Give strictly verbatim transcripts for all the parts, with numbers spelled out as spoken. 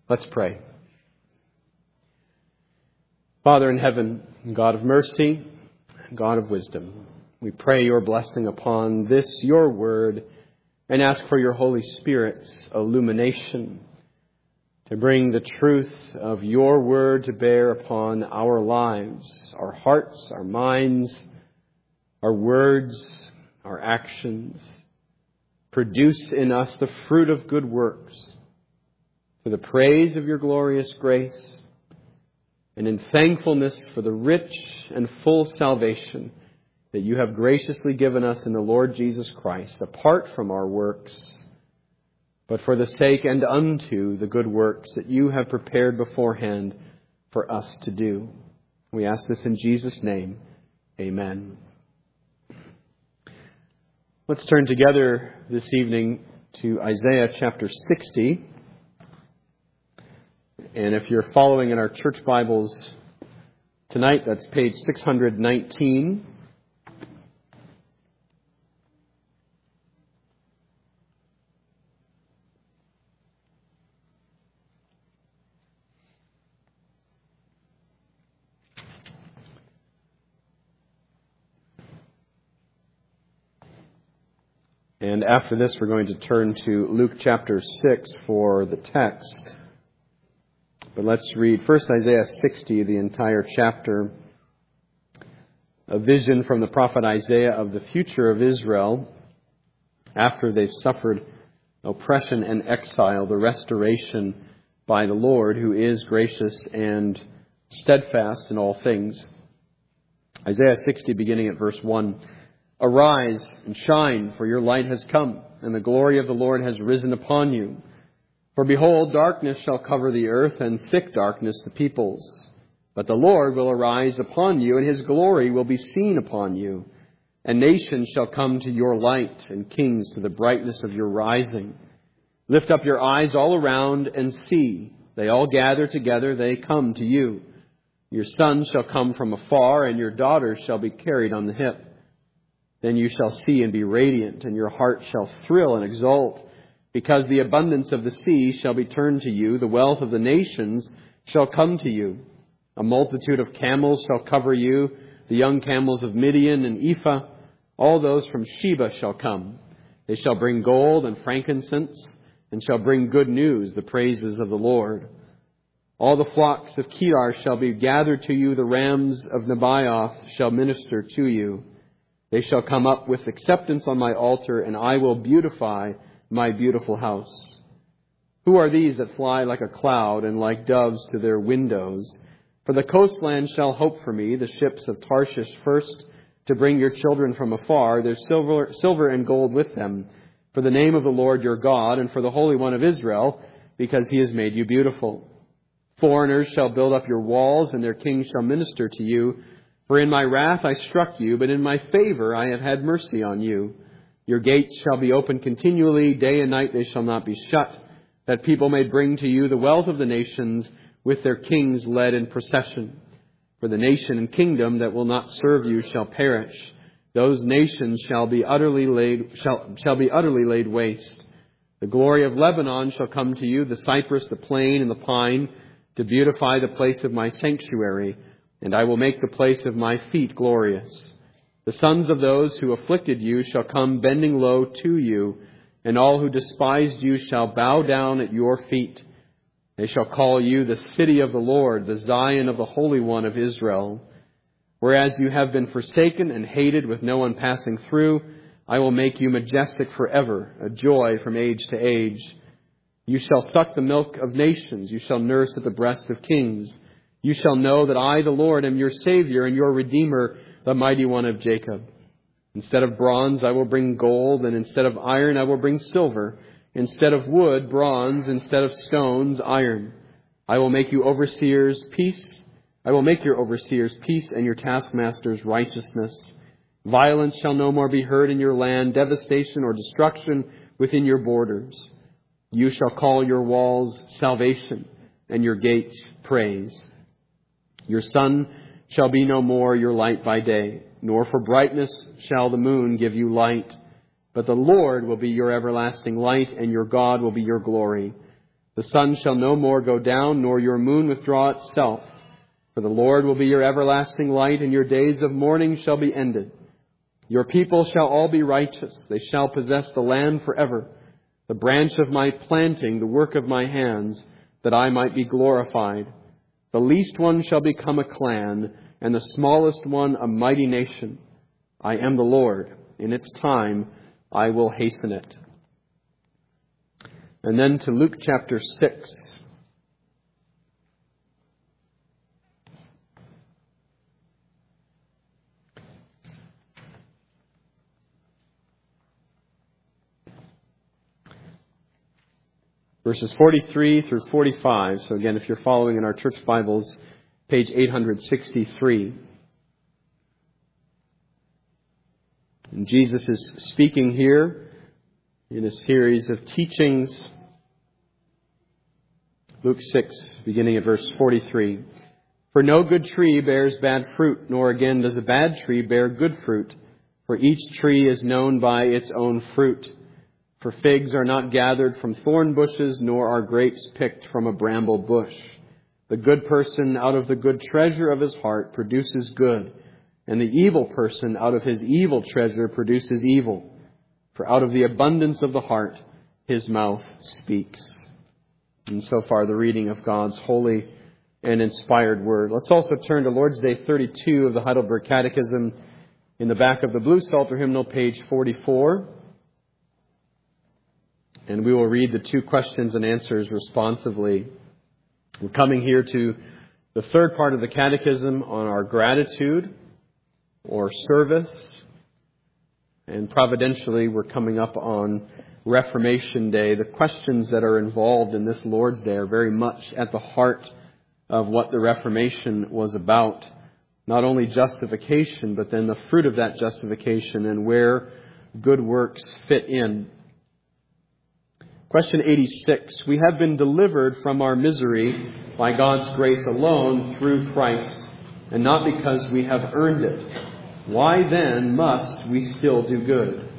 Let's pray. Father in heaven, God of mercy, God of wisdom, we pray your blessing upon this, your word, and ask for your Holy Spirit's illumination to bring the truth of your word to bear upon our lives, our hearts, our minds, our words, our actions. Produce in us the fruit of good works for the praise of your glorious grace and in thankfulness for the rich and full salvation that you have graciously given us in the Lord Jesus Christ, apart from our works, but for the sake and unto the good works that you have prepared beforehand for us to do. We ask this in Jesus' name. Amen. Let's turn together this evening to Isaiah chapter sixty. And if you're following in our church Bibles tonight, that's page six hundred nineteen. And after this, we're going to turn to Luke chapter six for the text. But let's read first Isaiah sixty, the entire chapter. A vision from the prophet Isaiah of the future of Israel after they've suffered oppression and exile, the restoration by the Lord, who is gracious and steadfast in all things. Isaiah sixty, beginning at verse one. Arise and shine, for your light has come, and the glory of the Lord has risen upon you. For behold, darkness shall cover the earth, and thick darkness the peoples. But the Lord will arise upon you, and his glory will be seen upon you. And nations shall come to your light, and kings to the brightness of your rising. Lift up your eyes all around and see. They all gather together, they come to you. Your sons shall come from afar, and your daughters shall be carried on the hip. Then you shall see and be radiant, and your heart shall thrill and exult, because the abundance of the sea shall be turned to you, the wealth of the nations shall come to you. A multitude of camels shall cover you, the young camels of Midian and Ephah. All those from Sheba shall come. They shall bring gold and frankincense, and shall bring good news, the praises of the Lord. All the flocks of Kedar shall be gathered to you, the rams of Nebaioth shall minister to you. They shall come up with acceptance on my altar, and I will beautify my beautiful house. Who are these that fly like a cloud and like doves to their windows? For the coastland shall hope for me, the ships of Tarshish first, to bring your children from afar, their silver, silver and gold with them, for the name of the Lord your God, and for the Holy One of Israel, because he has made you beautiful. Foreigners shall build up your walls, and their kings shall minister to you. For in my wrath I struck you, but in my favor I have had mercy on you. Your gates shall be open continually, day and night they shall not be shut, that people may bring to you the wealth of the nations, with their kings led in procession. For the nation and kingdom that will not serve you shall perish. Those nations shall be utterly laid, shall, shall be utterly laid waste. The glory of Lebanon shall come to you, the cypress, the plane, and the pine, to beautify the place of my sanctuary. And I will make the place of my feet glorious. The sons of those who afflicted you shall come bending low to you, and all who despised you shall bow down at your feet. They shall call you the city of the Lord, the Zion of the Holy One of Israel. Whereas you have been forsaken and hated with no one passing through, I will make you majestic forever, a joy from age to age. You shall suck the milk of nations, you shall nurse at the breast of kings. You shall know that I, the Lord, am your Savior and your Redeemer, the Mighty One of Jacob. Instead of bronze, I will bring gold, and instead of iron, I will bring silver. Instead of wood, bronze. Instead of stones, iron. I will make you overseers peace. I will make your overseers peace and your taskmasters righteousness. Violence shall no more be heard in your land, devastation or destruction within your borders. You shall call your walls salvation and your gates praise. Your sun shall be no more your light by day, nor for brightness shall the moon give you light. But the Lord will be your everlasting light, and your God will be your glory. The sun shall no more go down, nor your moon withdraw itself. For the Lord will be your everlasting light, and your days of mourning shall be ended. Your people shall all be righteous. They shall possess the land forever. The branch of my planting, the work of my hands, that I might be glorified. The least one shall become a clan, and the smallest one a mighty nation. I am the Lord. In its time I will hasten it. And then to Luke chapter six. Verses forty-three through forty-five. So again, if you're following in our church Bibles, page eight hundred sixty-three. And Jesus is speaking here in a series of teachings. Luke six, beginning at verse forty-three. For no good tree bears bad fruit, nor again does a bad tree bear good fruit. For each tree is known by its own fruit. For figs are not gathered from thorn bushes, nor are grapes picked from a bramble bush. The good person out of the good treasure of his heart produces good, and the evil person out of his evil treasure produces evil. For out of the abundance of the heart, his mouth speaks. And so far, the reading of God's holy and inspired word. Let's also turn to Lord's Day thirty-two of the Heidelberg Catechism in the back of the Blue Psalter hymnal, page forty-four. And we will read the two questions and answers responsively. We're coming here to the third part of the Catechism on our gratitude or service. And providentially, we're coming up on Reformation Day. The questions that are involved in this Lord's Day are very much at the heart of what the Reformation was about. Not only justification, but then the fruit of that justification and where good works fit in. Question eighty-six. We have been delivered from our misery by God's grace alone through Christ, and not because we have earned it. Why then must we still do good?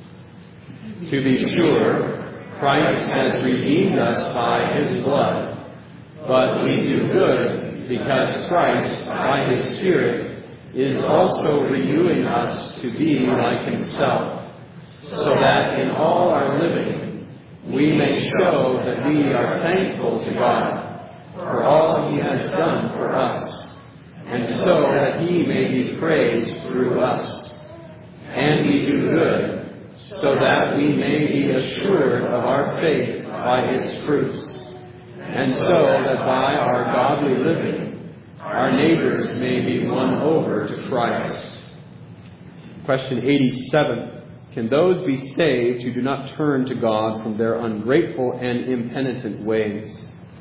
To be sure, Christ has redeemed us by His blood, but we do good because Christ, by His Spirit, is also renewing us to be like Himself, so that in all our living we may show that we are thankful to God for all He has done for us, and so that He may be praised through us. And we do good, so that we may be assured of our faith by its fruits, and so that by our godly living, our neighbors may be won over to Christ. Question eighty-seven. Can those be saved who do not turn to God from their ungrateful and impenitent ways?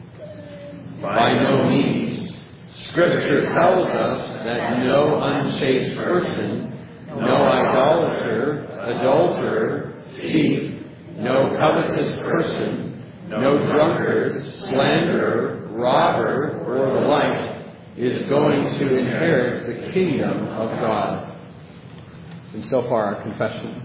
By no means. Scripture tells us that no unchaste person, no idolater, adulterer, thief, no covetous person, no drunkard, slanderer, robber, or the like, is going to inherit the kingdom of God. And so far, our confession.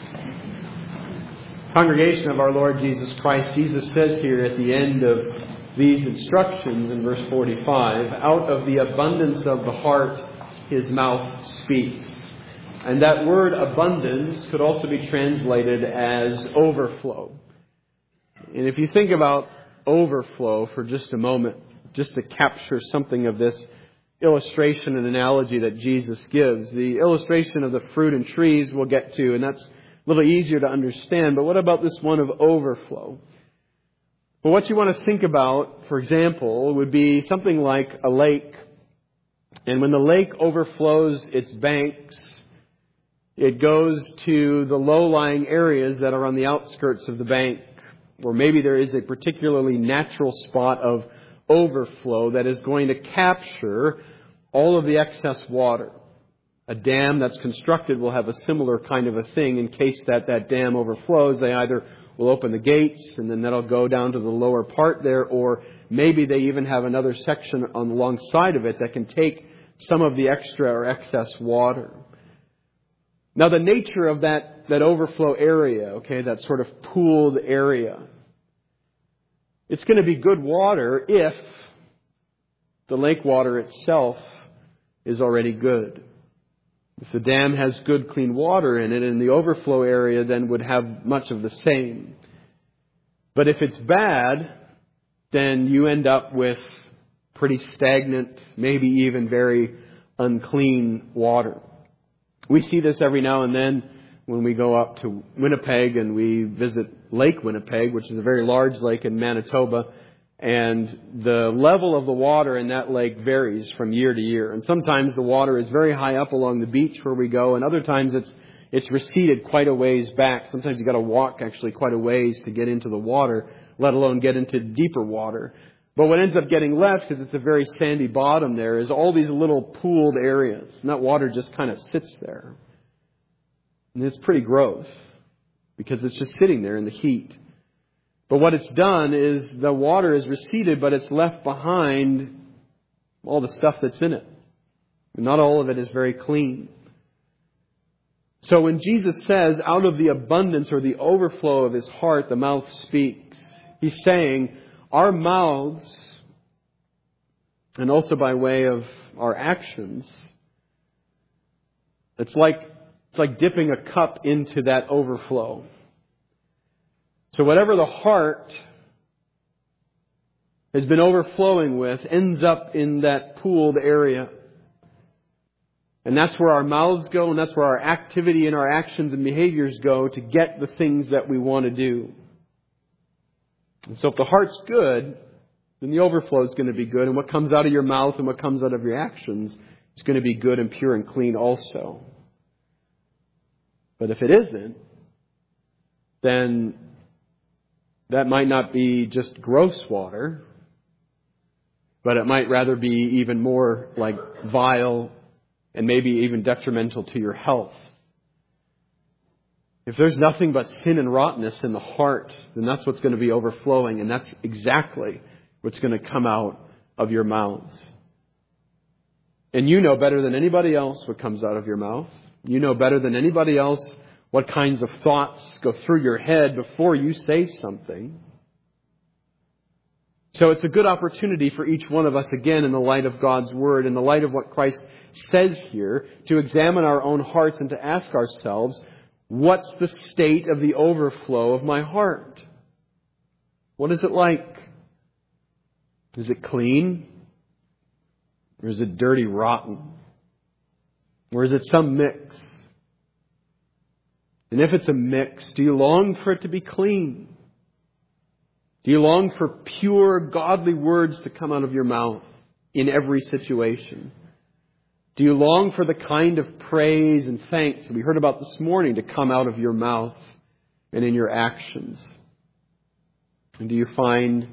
Congregation of our Lord Jesus Christ, Jesus says here at the end of these instructions in verse forty-five, out of the abundance of the heart, his mouth speaks. And that word abundance could also be translated as overflow. And if you think about overflow for just a moment, just to capture something of this illustration and analogy that Jesus gives, the illustration of the fruit and trees we'll get to, and that's a little easier to understand. But what about this one of overflow? Well, what you want to think about, for example, would be something like a lake. And when the lake overflows its banks, it goes to the low-lying areas that are on the outskirts of the bank, or maybe there is a particularly natural spot of overflow that is going to capture all of the excess water. A dam that's constructed will have a similar kind of a thing. In case that that dam overflows, they either will open the gates and then that'll go down to the lower part there, or maybe they even have another section on the long side of it that can take some of the extra or excess water. Now, the nature of that, that overflow area, okay, that sort of pooled area, It's going to be good water if the lake water itself is already good. If the dam has good, clean water in it, and the overflow area then would have much of the same. But if it's bad, then you end up with pretty stagnant, maybe even very unclean water. We see this every now and then when we go up to Winnipeg and we visit Lake Winnipeg, which is a very large lake in Manitoba. And the level of the water in that lake varies from year to year. And sometimes the water is very high up along the beach where we go, and other times it's it's receded quite a ways back. Sometimes you've got to walk actually quite a ways to get into the water, let alone get into deeper water. But what ends up getting left, because it's a very sandy bottom there, is all these little pooled areas. And that water just kind of sits there. And it's pretty gross, because it's just sitting there in the heat. But what it's done is the water is receded, but it's left behind all the stuff that's in it. And not all of it is very clean. So when Jesus says, out of the abundance or the overflow of his heart, the mouth speaks, he's saying our mouths, and also by way of our actions, it's like, it's like dipping a cup into that overflow. So whatever the heart has been overflowing with ends up in that pooled area. And that's where our mouths go, and that's where our activity and our actions and behaviors go to get the things that we want to do. And so if the heart's good, then the overflow is going to be good. And what comes out of your mouth and what comes out of your actions is going to be good and pure and clean also. But if it isn't, then that might not be just gross water, but it might rather be even more like vile and maybe even detrimental to your health. If there's nothing but sin and rottenness in the heart, then that's what's going to be overflowing, and that's exactly what's going to come out of your mouths. And you know better than anybody else what comes out of your mouth. You know better than anybody else what kinds of thoughts go through your head before you say something. So it's a good opportunity for each one of us, again, in the light of God's Word, in the light of what Christ says here, to examine our own hearts and to ask ourselves, what's the state of the overflow of my heart? What is it like? Is it clean? Or is it dirty, rotten? Or is it some mix? And if it's a mix, do you long for it to be clean? Do you long for pure, godly words to come out of your mouth in every situation? Do you long for the kind of praise and thanks we heard about this morning to come out of your mouth and in your actions? And do you find,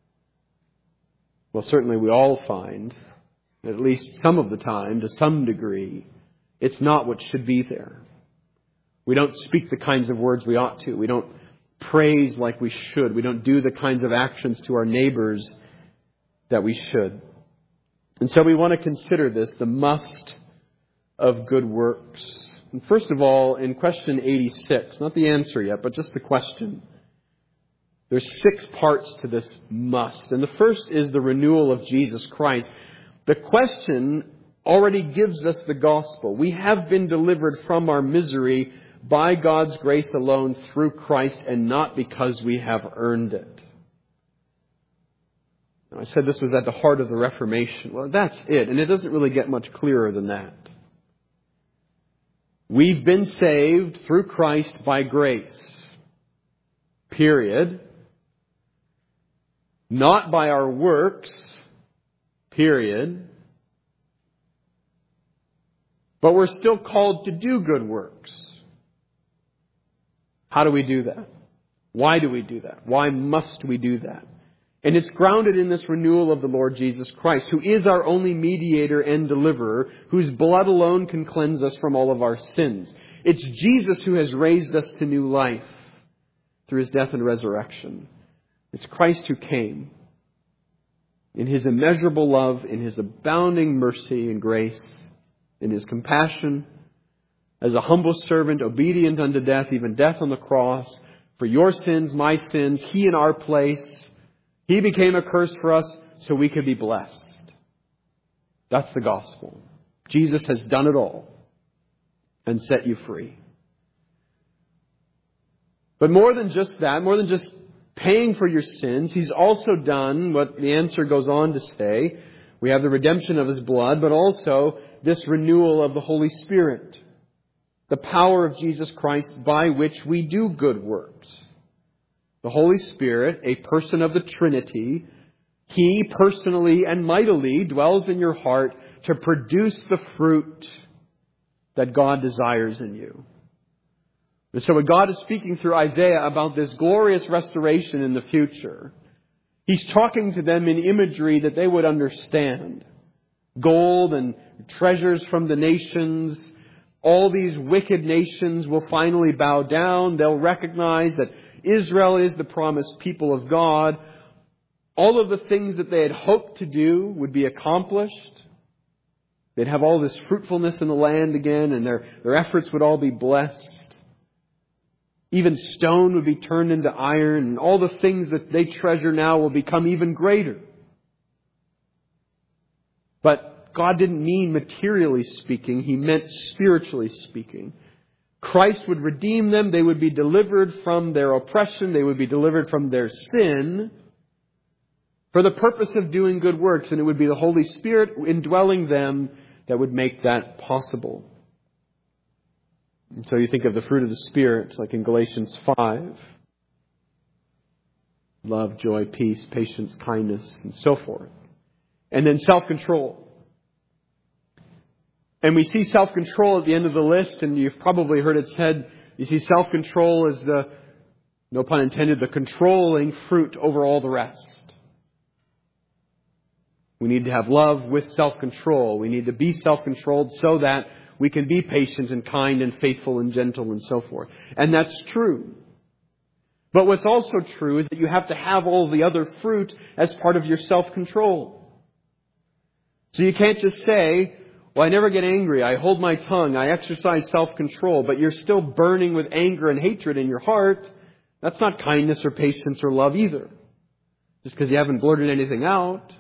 well, certainly we all find, at least some of the time, to some degree, it's not what should be there. We don't speak the kinds of words we ought to. We don't praise like we should. We don't do the kinds of actions to our neighbors that we should. And so we want to consider this, the must of good works. And first of all, in question eighty-six, not the answer yet, but just the question. There's six parts to this must. And the first is the renewal of Jesus Christ. The question already gives us the gospel. We have been delivered from our misery by God's grace alone through Christ, and not because we have earned it. Now, I said this was at the heart of the Reformation. Well, that's it. And it doesn't really get much clearer than that. We've been saved through Christ by grace. Period. Not by our works. Period. But we're still called to do good works. How do we do that? Why do we do that? Why must we do that? And it's grounded in this renewal of the Lord Jesus Christ, who is our only mediator and deliverer, whose blood alone can cleanse us from all of our sins. It's Jesus who has raised us to new life through his death and resurrection. It's Christ who came in his immeasurable love, in his abounding mercy and grace, in his compassion, as a humble servant, obedient unto death, even death on the cross, for your sins, my sins, he in our place. He became a curse for us so we could be blessed. That's the gospel. Jesus has done it all and set you free. But more than just that, more than just paying for your sins, He's also done what the answer goes on to say. We have the redemption of His blood, but also this renewal of the Holy Spirit. The power of Jesus Christ by which we do good works. The Holy Spirit, a person of the Trinity, He personally and mightily dwells in your heart to produce the fruit that God desires in you. And so when God is speaking through Isaiah about this glorious restoration in the future, He's talking to them in imagery that they would understand. Gold and treasures from the nations. All these wicked nations will finally bow down. They'll recognize that Israel is the promised people of God. All of the things that they had hoped to do would be accomplished. They'd have all this fruitfulness in the land again, and their, their efforts would all be blessed. Even stone would be turned into iron, and all the things that they treasure now will become even greater. But God didn't mean materially speaking. He meant spiritually speaking. Christ would redeem them. They would be delivered from their oppression. They would be delivered from their sin for the purpose of doing good works. And it would be the Holy Spirit indwelling them that would make that possible. And so you think of the fruit of the Spirit, like in Galatians five. Love, joy, peace, patience, kindness, and so forth. And then self-control. And we see self-control at the end of the list, and you've probably heard it said, you see self-control as the, no pun intended, the controlling fruit over all the rest. We need to have love with self-control. We need to be self-controlled so that we can be patient and kind and faithful and gentle and so forth. And that's true. But what's also true is that you have to have all the other fruit as part of your self-control. So you can't just say, well, I never get angry. I hold my tongue. I exercise self-control. But you're still burning with anger and hatred in your heart. That's not kindness or patience or love either. Just because you haven't blurted anything out.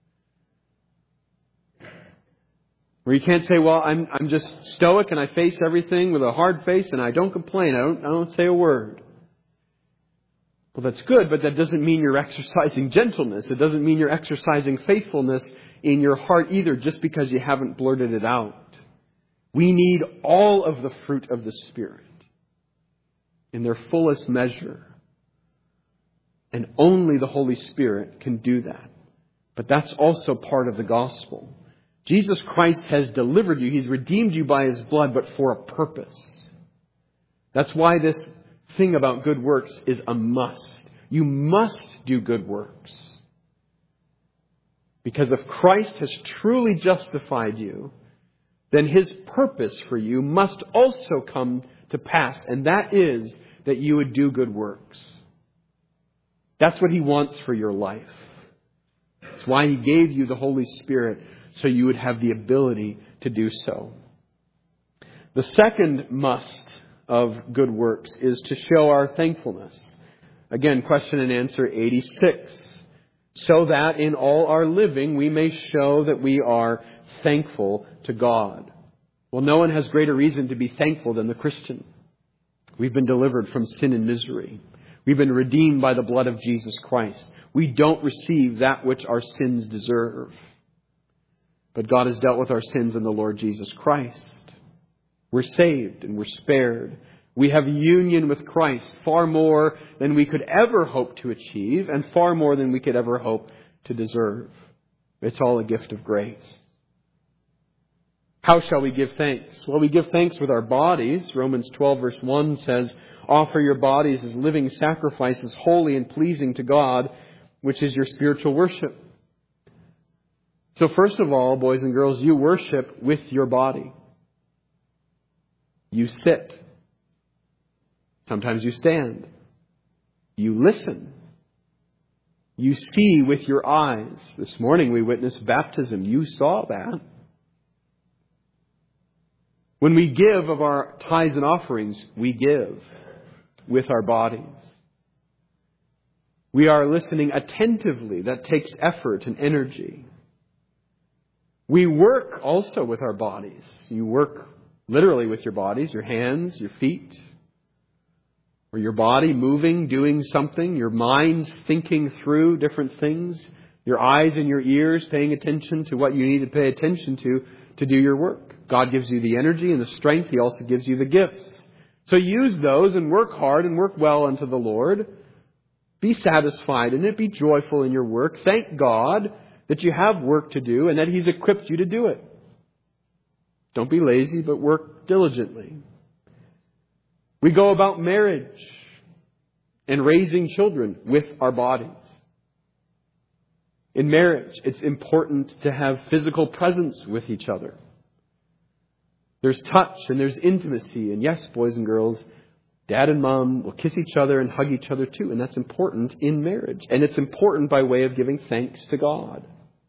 Where you can't say, well, I'm I'm just stoic and I face everything with a hard face and I don't complain. I don't, I don't say a word. Well, that's good, but that doesn't mean you're exercising gentleness. It doesn't mean you're exercising faithfulness in your heart either, just because you haven't blurted it out. We need all of the fruit of the Spirit in their fullest measure. And only the Holy Spirit can do that. But that's also part of the gospel. Jesus Christ has delivered you. He's redeemed you by His blood, but for a purpose. That's why this thing about good works is a must. You must do good works. Because if Christ has truly justified you, then His purpose for you must also come to pass. And that is that you would do good works. That's what He wants for your life. That's why He gave you the Holy Spirit, so you would have the ability to do so. The second must of good works is to show our thankfulness. Again, question and answer eighty-six. So that in all our living we may show that we are thankful to God. Well, no one has greater reason to be thankful than the Christian. We've been delivered from sin and misery. We've been redeemed by the blood of Jesus Christ. We don't receive that which our sins deserve. But God has dealt with our sins in the Lord Jesus Christ. We're saved and we're spared. We have union with Christ far more than we could ever hope to achieve and far more than we could ever hope to deserve. It's all a gift of grace. How shall we give thanks? Well, we give thanks with our bodies. Romans twelve verse one says, offer your bodies as living sacrifices, holy and pleasing to God, which is your spiritual worship. So first of all, boys and girls, you worship with your body. You sit. Sometimes you stand. You listen. You see with your eyes. This morning we witnessed baptism. You saw that. When we give of our tithes and offerings, we give with our bodies. We are listening attentively. That takes effort and energy. We work also with our bodies. You work literally with your bodies, your hands, your feet, or your body moving, doing something, your mind's thinking through different things, your eyes and your ears paying attention to what you need to pay attention to to do your work. God gives you the energy and the strength. He also gives you the gifts. So use those and work hard and work well unto the Lord. Be satisfied in it. Be joyful in your work. Thank God that you have work to do and that He's equipped you to do it. Don't be lazy, but work diligently. We go about marriage and raising children with our bodies. In marriage, it's important to have physical presence with each other. There's touch and there's intimacy. And yes, boys and girls, Dad and Mom will kiss each other and hug each other too. And that's important in marriage. And it's important by way of giving thanks to God.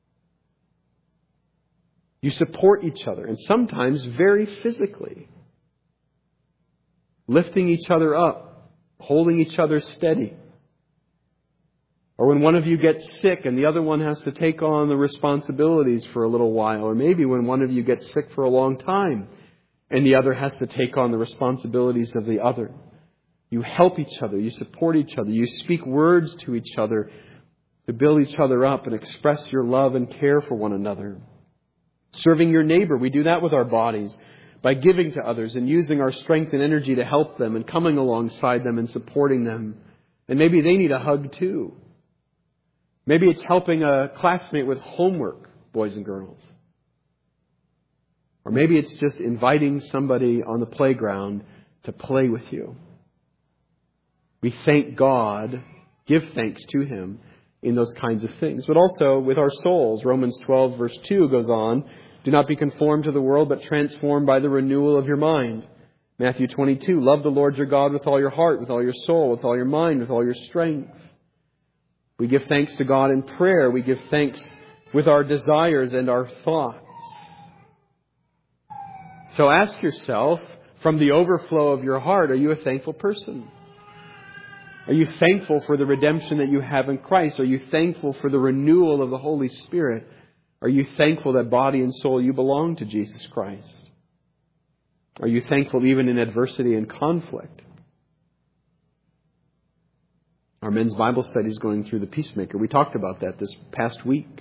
You support each other, and sometimes very physically. Lifting each other up, holding each other steady. Or when one of you gets sick and the other one has to take on the responsibilities for a little while. Or maybe when one of you gets sick for a long time and the other has to take on the responsibilities of the other. You help each other. You support each other. You speak words to each other to build each other up and express your love and care for one another. Serving your neighbor. We do that with our bodies by giving to others and using our strength and energy to help them and coming alongside them and supporting them. And maybe they need a hug too. Maybe it's helping a classmate with homework, boys and girls. Or maybe it's just inviting somebody on the playground to play with you. We thank God, give thanks to Him in those kinds of things. But also with our souls. Romans twelve verse two goes on, do not be conformed to the world, but transformed by the renewal of your mind. Matthew twenty-two, love the Lord your God with all your heart, with all your soul, with all your mind, with all your strength. We give thanks to God in prayer. We give thanks with our desires and our thoughts. So ask yourself, from the overflow of your heart, are you a thankful person? Are you thankful for the redemption that you have in Christ? Are you thankful for the renewal of the Holy Spirit? Are you thankful that body and soul you belong to Jesus Christ? Are you thankful even in adversity and conflict? Our men's Bible study is going through the Peacemaker. We talked about that this past week.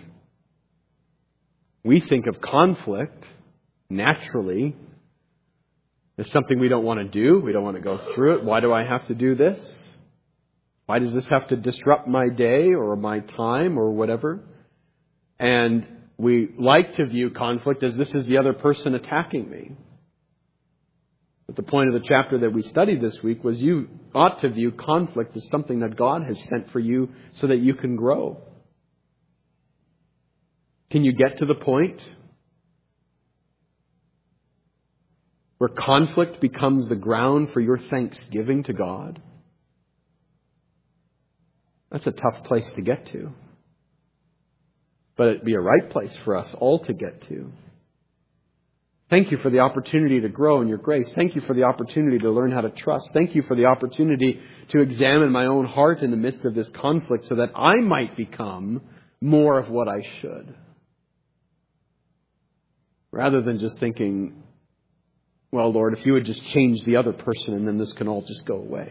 We think of conflict naturally as something we don't want to do. We don't want to go through it. Why do I have to do this? Why does this have to disrupt my day or my time or whatever? And we like to view conflict as this is the other person attacking me. But the point of the chapter that we studied this week was you ought to view conflict as something that God has sent for you so that you can grow. Can you get to the point where conflict becomes the ground for your thanksgiving to God? That's a tough place to get to. But it'd be a right place for us all to get to. Thank you for the opportunity to grow in your grace. Thank you for the opportunity to learn how to trust. Thank you for the opportunity to examine my own heart in the midst of this conflict so that I might become more of what I should. Rather than just thinking, well, Lord, if you would just change the other person and then this can all just go away.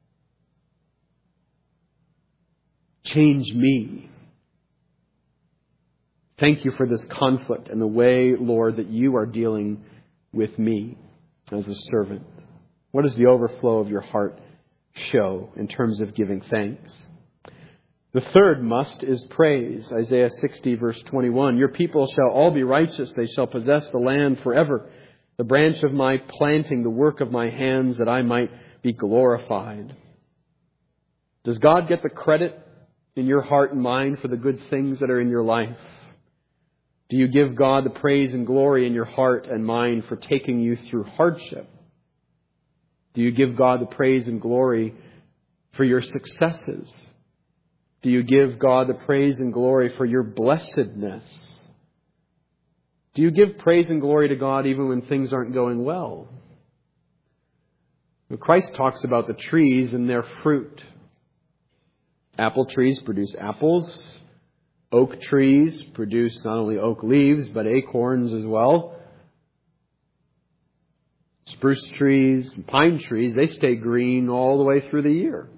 Change me. Thank you for this conflict and the way, Lord, that you are dealing with me as a servant. What does the overflow of your heart show in terms of giving thanks? The third must is praise. Isaiah sixty verse twenty-one. Your people shall all be righteous. They shall possess the land forever. The branch of my planting, the work of my hands, that I might be glorified. Does God get the credit in your heart and mind for the good things that are in your life? Do you give God the praise and glory in your heart and mind for taking you through hardship? Do you give God the praise and glory for your successes? Do you give God the praise and glory for your blessedness? Do you give praise and glory to God even when things aren't going well? When Christ talks about the trees and their fruit, Apple trees produce apples. Oak trees produce not only oak leaves, but acorns as well. Spruce trees and pine trees, they stay green all the way through the year.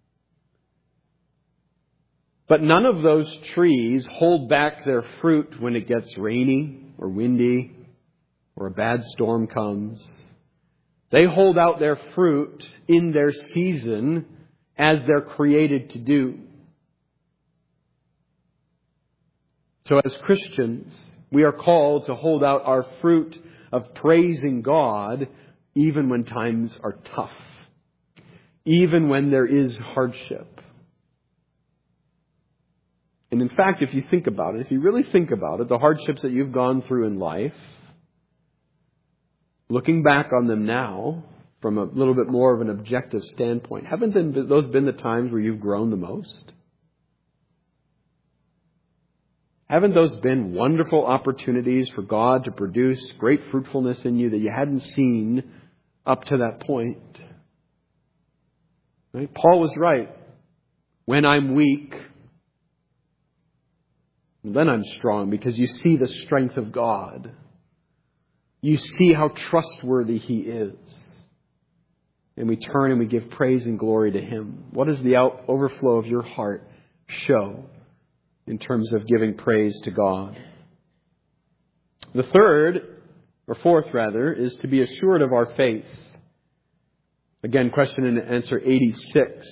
But none of those trees hold back their fruit when it gets rainy or windy or a bad storm comes. They hold out their fruit in their season as they're created to do. So as Christians, we are called to hold out our fruit of praising God even when times are tough, even when there is hardship. And in fact, if you think about it, if you really think about it, the hardships that you've gone through in life, looking back on them now from a little bit more of an objective standpoint, haven't those been the times where you've grown the most? Haven't those been wonderful opportunities for God to produce great fruitfulness in you that you hadn't seen up to that point? Right? Paul was right. When I'm weak, then I'm strong, because you see the strength of God. You see how trustworthy He is. And we turn and we give praise and glory to Him. What does the out- overflow of your heart show in terms of giving praise to God? The third, or fourth rather, is to be assured of our faith. Again, question and answer eighty-six.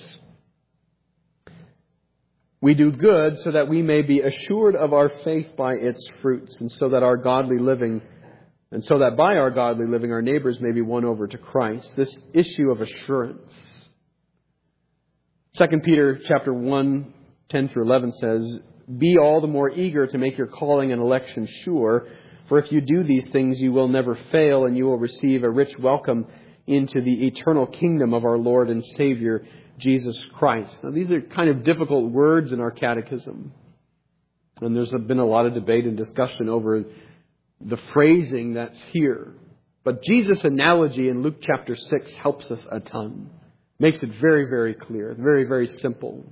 We do good so that we may be assured of our faith by its fruits, and so that our godly living, and so that by our godly living our neighbors may be won over to Christ. This issue of assurance. Second Peter chapter one, ten through eleven says, "Be all the more eager to make your calling and election sure, for if you do these things you will never fail, and you will receive a rich welcome into the eternal kingdom of our Lord and Savior, Jesus Christ." Now, these are kind of difficult words in our catechism. And there's been a lot of debate and discussion over the phrasing that's here. But Jesus' analogy in Luke chapter six helps us a ton. Makes it very, very clear. Very, very simple.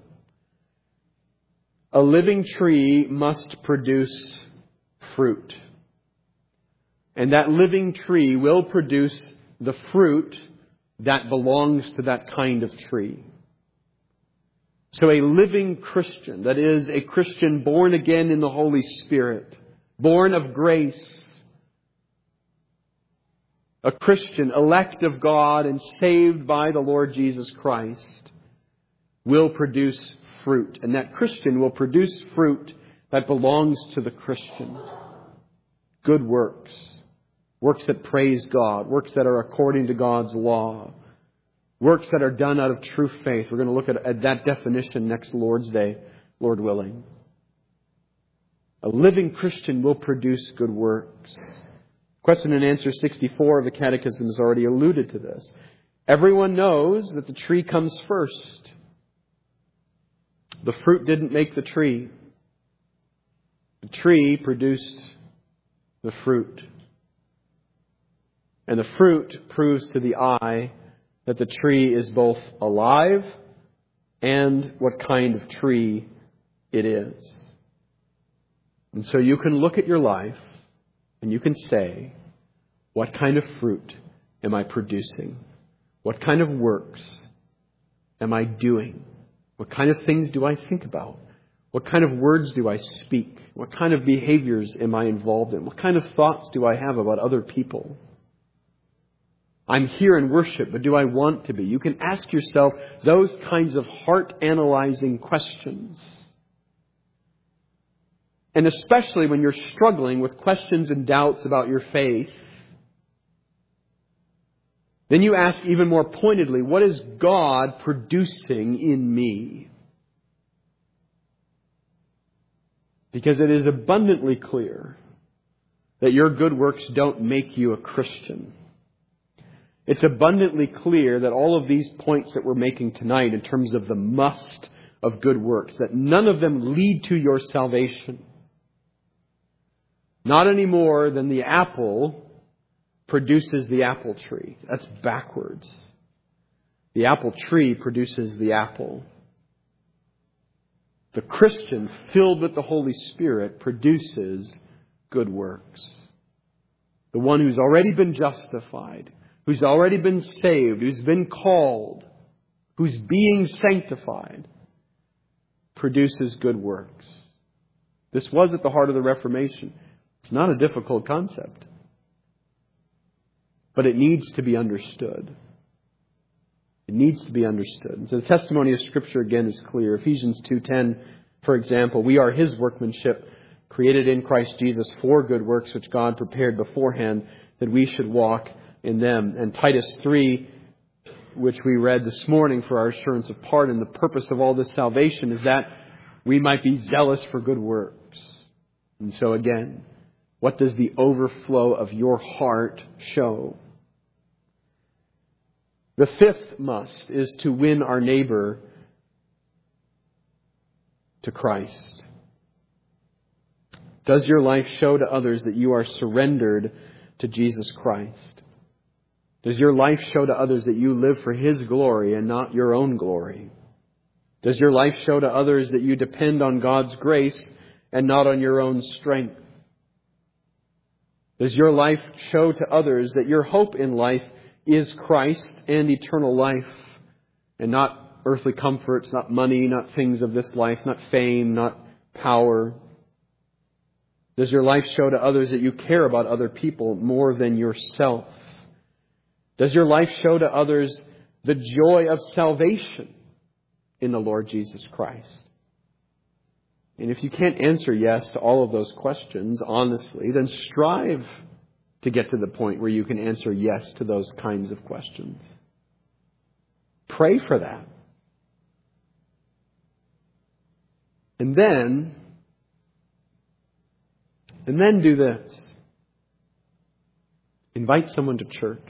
A living tree must produce fruit. And that living tree will produce the fruit that belongs to that kind of tree. So a living Christian, that is, a Christian born again in the Holy Spirit, born of grace, a Christian elect of God and saved by the Lord Jesus Christ, will produce fruit. And that Christian will produce fruit that belongs to the Christian. Good works. Works that praise God. Works that are according to God's law. Works that are done out of true faith. We're going to look at, at that definition next Lord's Day, Lord willing. A living Christian will produce good works. Question and answer sixty-four of the Catechism has already alluded to this. Everyone knows that the tree comes first. The fruit didn't make the tree. The tree produced the fruit. And the fruit proves to the eye that the tree is both alive and what kind of tree it is. And so you can look at your life and you can say, what kind of fruit am I producing? What kind of works am I doing? What kind of things do I think about? What kind of words do I speak? What kind of behaviors am I involved in? What kind of thoughts do I have about other people? I'm here in worship, but do I want to be? You can ask yourself those kinds of heart-analyzing questions. And especially when you're struggling with questions and doubts about your faith, then you ask even more pointedly, what is God producing in me? Because it is abundantly clear that your good works don't make you a Christian. It's abundantly clear that all of these points that we're making tonight in terms of the must of good works, that none of them lead to your salvation. Not any more than the apple produces the apple tree. That's backwards. The apple tree produces the apple. The Christian filled with the Holy Spirit produces good works. The one who's already been justified, who's already been saved, who's been called, who's being sanctified, produces good works. This was at the heart of the Reformation. It's not a difficult concept, but it needs to be understood. It needs to be understood. And so the testimony of Scripture again is clear. Ephesians two ten, for example, we are His workmanship, created in Christ Jesus for good works, which God prepared beforehand that we should walk in them. And Titus three, which we read this morning for our assurance of pardon, the purpose of all this salvation is that we might be zealous for good works. And so again, what does the overflow of your heart show? The fifth must is to win our neighbor to Christ. Does your life show to others that you are surrendered to Jesus Christ? Does your life show to others that you live for His glory and not your own glory? Does your life show to others that you depend on God's grace and not on your own strength? Does your life show to others that your hope in life is Christ and eternal life and not earthly comforts, not money, not things of this life, not fame, not power? Does your life show to others that you care about other people more than yourself? Does your life show to others the joy of salvation in the Lord Jesus Christ? And if you can't answer yes to all of those questions honestly, then strive to get to the point where you can answer yes to those kinds of questions. Pray for that. And then, and then do this. Invite someone to church.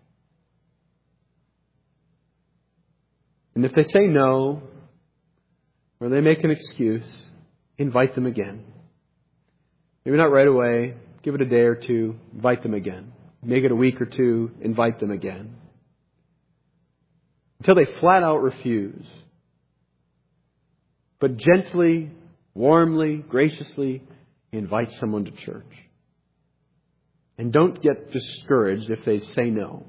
And if they say no, or they make an excuse, invite them again. Maybe not right away. Give it a day or two. Invite them again. Make it a week or two. Invite them again. Until they flat out refuse. But gently, warmly, graciously invite someone to church. And don't get discouraged if they say no.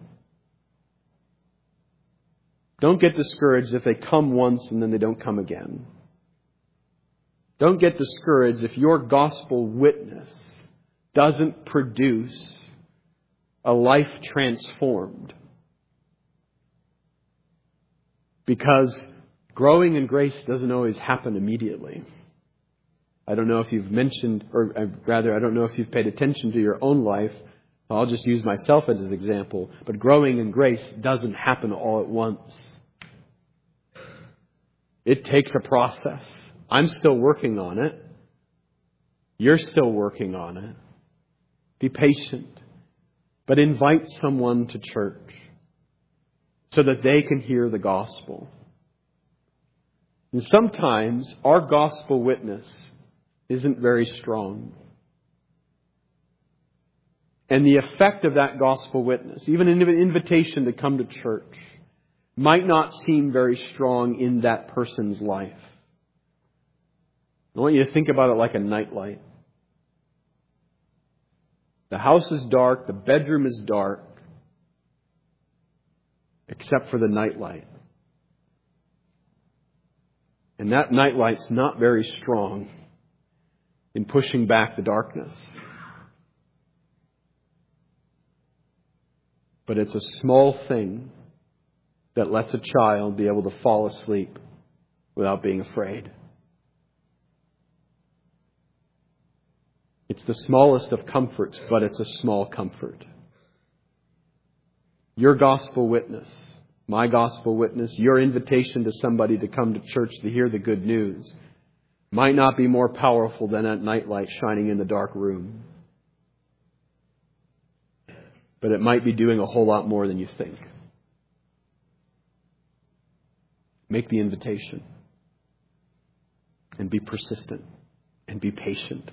Don't get discouraged if they come once and then they don't come again. Don't get discouraged if your gospel witness doesn't produce a life transformed. Because growing in grace doesn't always happen immediately. I don't know if you've mentioned, or rather, I don't know if you've paid attention to your own life. I'll just use myself as an example. But growing in grace doesn't happen all at once. It takes a process. I'm still working on it. You're still working on it. Be patient. But invite someone to church so that they can hear the gospel. And sometimes our gospel witness isn't very strong. And the effect of that gospel witness, even an invitation to come to church, might not seem very strong in that person's life. I want you to think about it like a nightlight. The house is dark, the bedroom is dark, except for the nightlight. And that nightlight's not very strong in pushing back the darkness. But it's a small thing that lets a child be able to fall asleep without being afraid. It's the smallest of comforts, but it's a small comfort. Your gospel witness, my gospel witness, your invitation to somebody to come to church to hear the good news might not be more powerful than that nightlight shining in the dark room. But it might be doing a whole lot more than you think. Make the invitation. And be persistent. And be patient.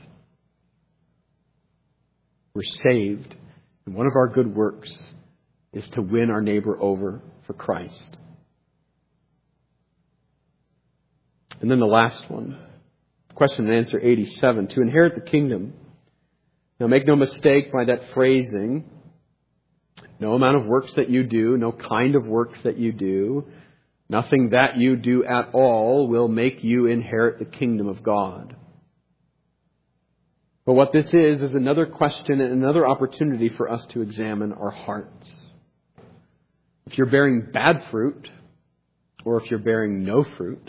We're saved. And one of our good works is to win our neighbor over for Christ. And then the last one, question and answer eighty-seven, to inherit the kingdom. Now make no mistake by that phrasing. No amount of works that you do, no kind of works that you do, nothing that you do at all will make you inherit the kingdom of God. But what this is, is another question and another opportunity for us to examine our hearts. If you're bearing bad fruit, or if you're bearing no fruit,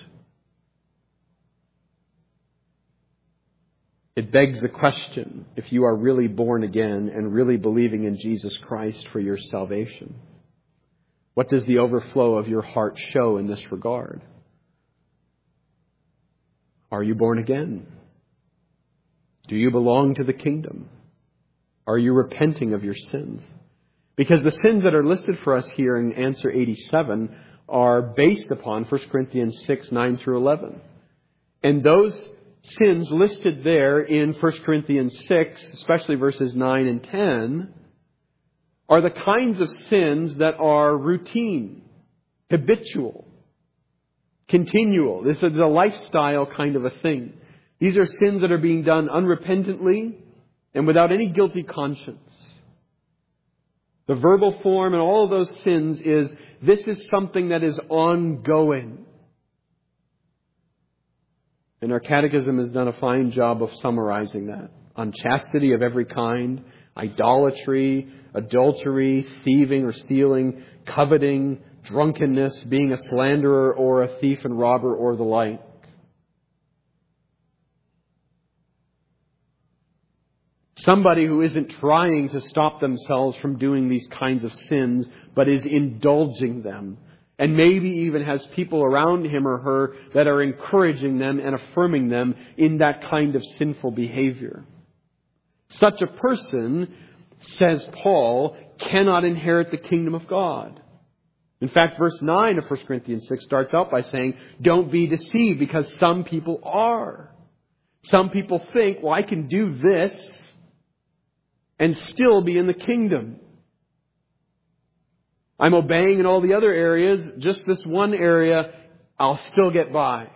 it begs the question if you are really born again and really believing in Jesus Christ for your salvation. What does the overflow of your heart show in this regard? Are you born again? Do you belong to the kingdom? Are you repenting of your sins? Because the sins that are listed for us here in answer eighty-seven are based upon First Corinthians six, nine through eleven. And those sins listed there in First Corinthians six, especially verses nine and ten, are the kinds of sins that are routine, habitual, continual. This is a lifestyle kind of a thing. These are sins that are being done unrepentantly and without any guilty conscience. The verbal form and all of those sins is, this is something that is ongoing. And our catechism has done a fine job of summarizing that. Unchastity of every kind, idolatry, adultery, thieving or stealing, coveting, drunkenness, being a slanderer or a thief and robber or the like. Somebody who isn't trying to stop themselves from doing these kinds of sins, but is indulging them. And maybe even has people around him or her that are encouraging them and affirming them in that kind of sinful behavior. Such a person, says Paul, cannot inherit the kingdom of God. In fact, verse nine of First Corinthians six starts out by saying, don't be deceived, because some people are. Some people think, well, I can do this and still be in the kingdom. I'm obeying in all the other areas. Just this one area, I'll still get by.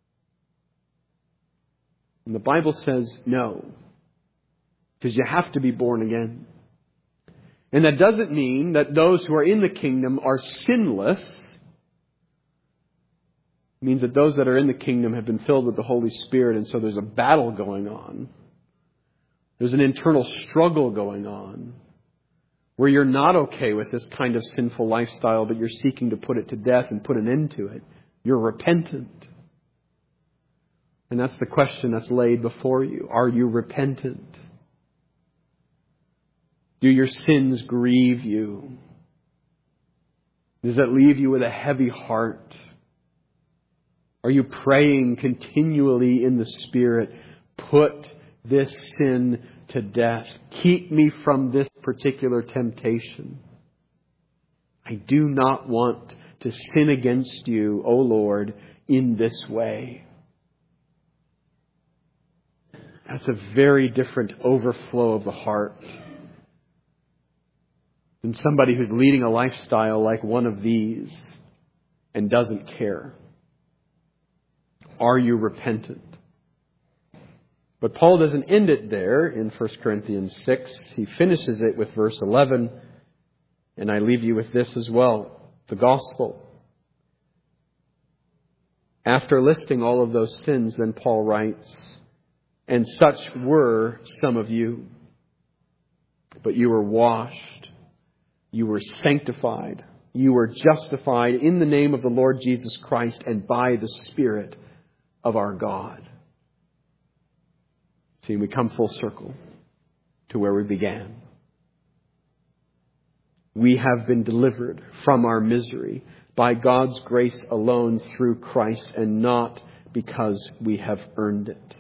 And the Bible says no. Because you have to be born again. And that doesn't mean that those who are in the kingdom are sinless. It means that those that are in the kingdom have been filled with the Holy Spirit, and so there's a battle going on. There's an internal struggle going on where you're not okay with this kind of sinful lifestyle, but you're seeking to put it to death and put an end to it. You're repentant. And that's the question that's laid before you. Are you repentant? Do your sins grieve you? Does that leave you with a heavy heart? Are you praying continually in the Spirit, put this sin to death? Keep me from this particular temptation. I do not want to sin against you, O Lord, in this way. That's a very different overflow of the heart than somebody who's leading a lifestyle like one of these and doesn't care. Are you repentant? But Paul doesn't end it there in First Corinthians six. He finishes it with verse eleven. And I leave you with this as well. The gospel. After listing all of those sins, then Paul writes, and such were some of you. But you were washed. You were sanctified. You were justified in the name of the Lord Jesus Christ and by the Spirit of our God. See, we come full circle to where we began. We have been delivered from our misery by God's grace alone through Christ, and not because we have earned it.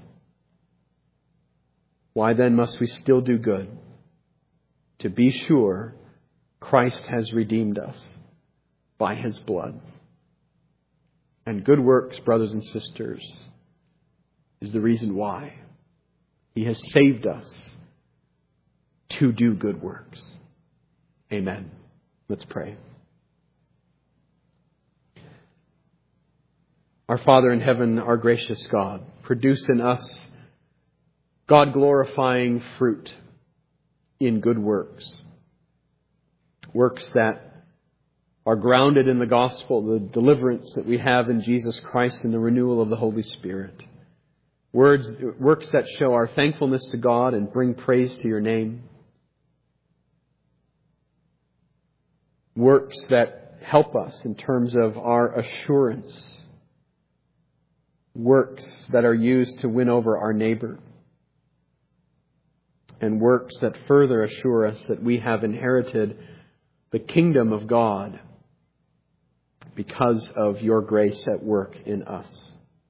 Why then must we still do good? To be sure, Christ has redeemed us by His blood. And good works, brothers and sisters, is the reason why. He has saved us to do good works. Amen. Let's pray. Our Father in heaven, our gracious God, produce in us God-glorifying fruit in good works. Works that are grounded in the gospel, the deliverance that we have in Jesus Christ and the renewal of the Holy Spirit. Words, works that show our thankfulness to God and bring praise to your name. Works that help us in terms of our assurance. Works that are used to win over our neighbor. And works that further assure us that we have inherited the kingdom of God because of your grace at work in us.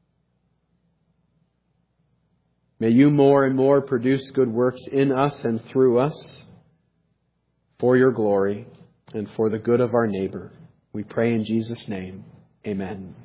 May you more and more produce good works in us and through us for your glory and for the good of our neighbor. We pray in Jesus' name. Amen.